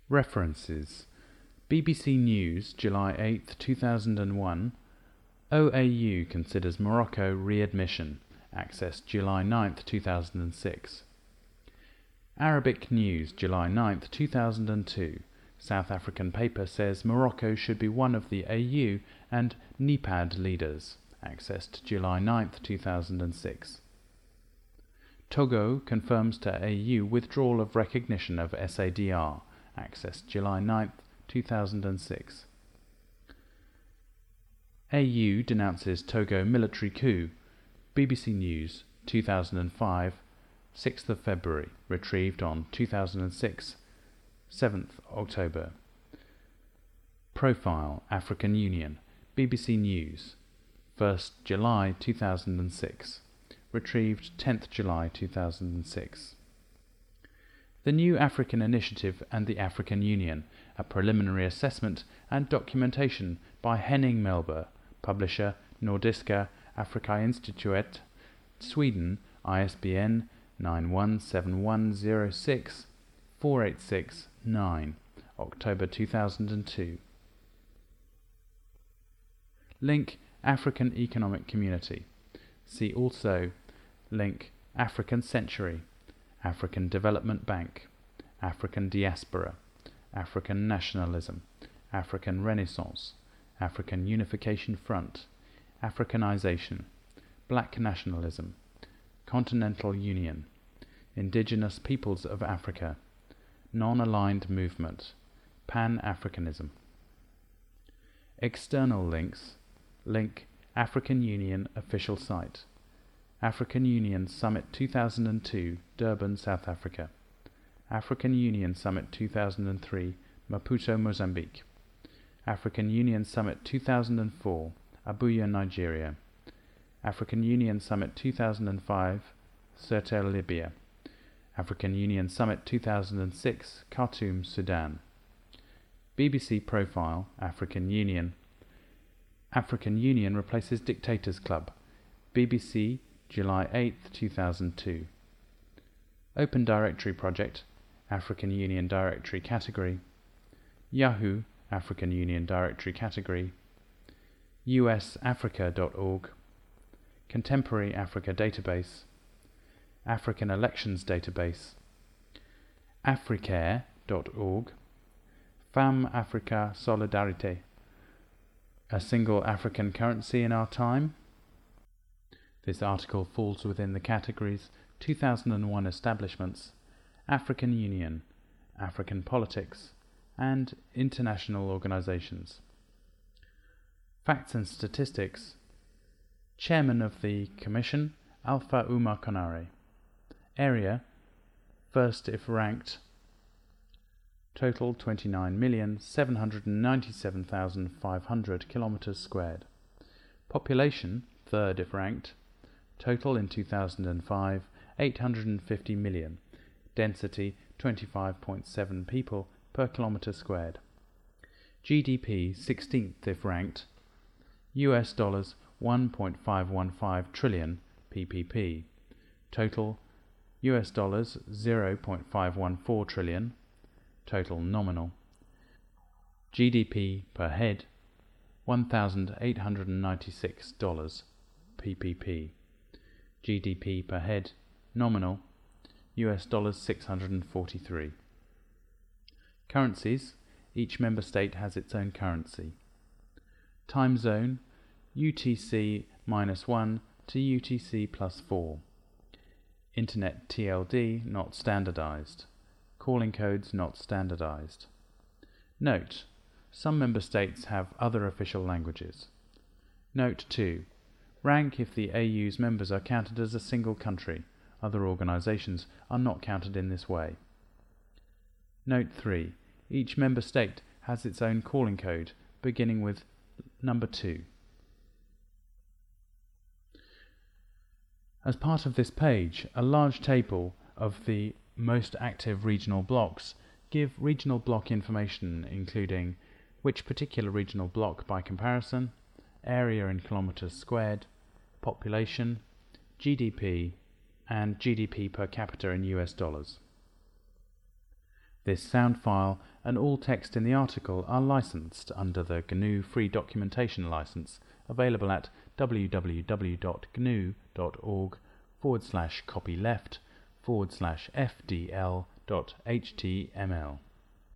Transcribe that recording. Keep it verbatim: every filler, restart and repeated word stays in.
References: B B C News, July eighth, two thousand one. O A U considers Morocco readmission. Access July ninth, two thousand six. Arabic News, July ninth, two thousand two. South African paper says Morocco should be one of the A U and NEPAD leaders. Accessed July ninth, two thousand six. Togo confirms to A U withdrawal of recognition of S A D R. Accessed July ninth, two thousand six. A U denounces Togo military coup. B B C News, two thousand five, sixth of February. Retrieved on two thousand six, seventh October. Profile African Union. B B C News, first July two thousand six. Retrieved tenth July two thousand six. The New African Initiative and the African Union, a preliminary assessment and documentation by Henning Melber, publisher Nordiska Afrikainstitutet, Sweden, I S B N nine one seven one zero six four eight six nine, October two thousand two. Link African Economic Community. See also link African Century, African Development Bank, African Diaspora, African Nationalism, African Renaissance, African Unification Front, Africanization, Black Nationalism, Continental Union, Indigenous Peoples of Africa, Non-Aligned Movement, Pan-Africanism. External links. Link African Union official site. African Union Summit two thousand two, Durban, South Africa. African Union Summit two thousand three, Maputo, Mozambique. African Union Summit two thousand four, Abuja, Nigeria. African Union Summit two thousand five, Sirte, Libya. African Union Summit two thousand six, Khartoum, Sudan. B B C Profile African Union. African Union replaces Dictators Club. B B C, July eighth, two thousand two. Open Directory Project, African Union Directory Category. Yahoo, African Union Directory Category. U S Africa dot org. Contemporary Africa Database. African Elections Database. Africare dot org. Femme Africa Solidarité. A single African currency in our time. This article falls within the categories two thousand one establishments, African Union, African politics, and international organizations. Facts and statistics. Chairman of the Commission, Alpha Umar Konare. Area, first if ranked. Total twenty-nine million seven hundred ninety-seven thousand five hundred kilometers squared. Population, third if ranked. Total in two thousand five, eight hundred fifty million. Density, twenty-five point seven people per kilometer squared. G D P, sixteenth if ranked. U S dollars one point five one five trillion P P P. Total U S dollars zero point five one four trillion. Total nominal. G D P per head one thousand eight hundred ninety-six dollars P P P. G D P per head nominal U S dollars six hundred forty-three. Currencies. Each member state has its own currency. Time zone U T C minus one to U T C plus four. Internet T L D not standardized. Calling codes not standardized. Note: some member states have other official languages. Note two. Rank if the A U's members are counted as a single country. Other organizations are not counted in this way. Note three. Each member state has its own calling code, beginning with number two. As part of this page, a large table of the most active regional blocks give regional block information, including which particular regional block by comparison, area in kilometers squared, population, G D P, and G D P per capita in U S dollars. This sound file and all text in the article are licensed under the G N U Free Documentation License, available at www.gnu.org forward slash copyleft forward slash fdl.html.